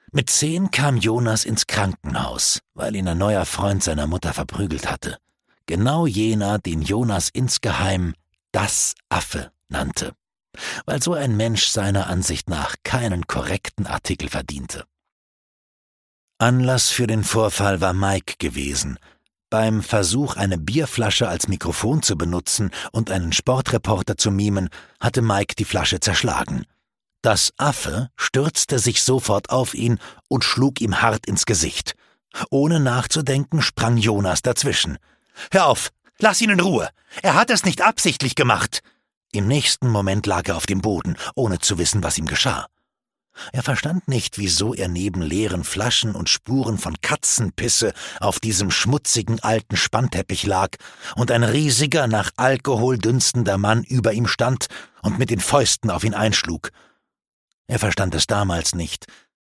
Mit 10 kam Jonas ins Krankenhaus, weil ihn ein neuer Freund seiner Mutter verprügelt hatte. Genau jener, den Jonas insgeheim »das Affe« nannte, weil so ein Mensch seiner Ansicht nach keinen korrekten Artikel verdiente. Anlass für den Vorfall war Mike gewesen. Beim Versuch, eine Bierflasche als Mikrofon zu benutzen und einen Sportreporter zu mimen, hatte Mike die Flasche zerschlagen. Das Affe stürzte sich sofort auf ihn und schlug ihm hart ins Gesicht. Ohne nachzudenken sprang Jonas dazwischen. »Hör auf! Lass ihn in Ruhe! Er hat es nicht absichtlich gemacht!« Im nächsten Moment lag er auf dem Boden, ohne zu wissen, was ihm geschah. Er verstand nicht, wieso er neben leeren Flaschen und Spuren von Katzenpisse auf diesem schmutzigen alten Spannteppich lag und ein riesiger, nach Alkohol dünstender Mann über ihm stand und mit den Fäusten auf ihn einschlug. Er verstand es damals nicht,